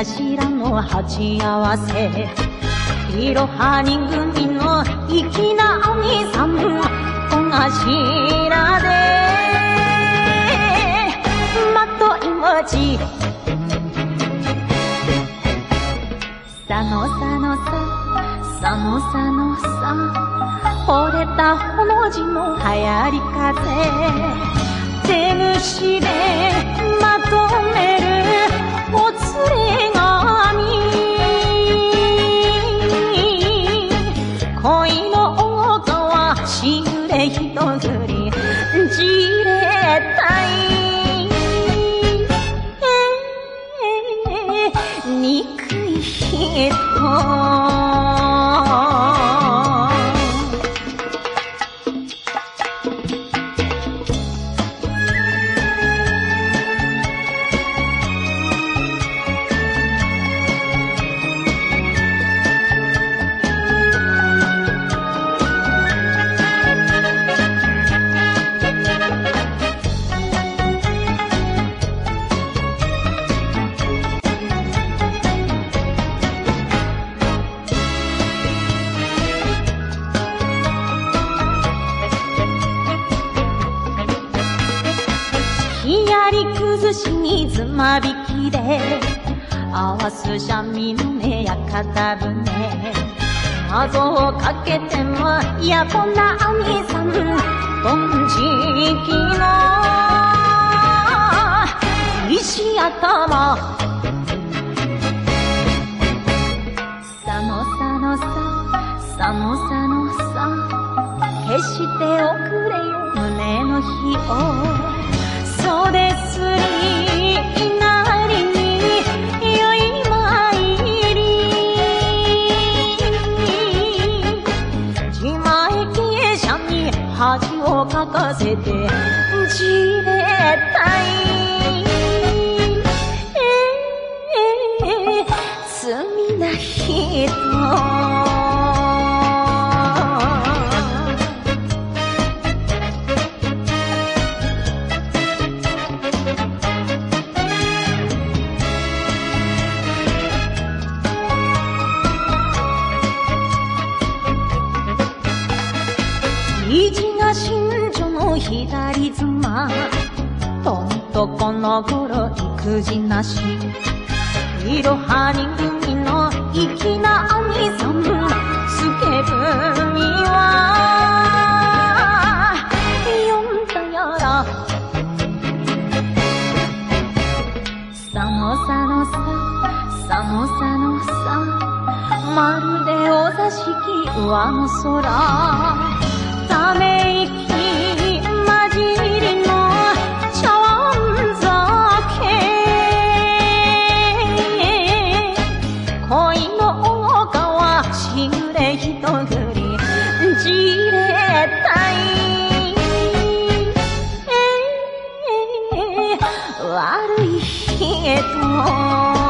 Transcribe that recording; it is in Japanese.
頭の鉢合わせ、いろはに組の粋な兄さん小頭で、まといもちさのさのさ、さのさのさ、惚れたほの字の流行り風、手ぐしでまとめるお連れ髪、恋の大川しぐれひとぐりじれたい、憎い人崩しにつまびきで合わす三味の音や片舟、謎をかけてもいやこんな兄さんどんちきの石頭、さのさのさ、さのさのさ、決しておくれよ胸の火を、そうですり稲荷によい参り、自前傾斜に恥をかかせてじれたい、罪な人意地が新女の左妻、とんとこの頃育児なし、いろはに組の粋な兄さんスケブミは呼んだやら、さのさのさ、さのさのさ、まるでお座敷上の空、ため息混じりの茶碗酒、恋の大川しぐれひとぐりじれたい、悪い人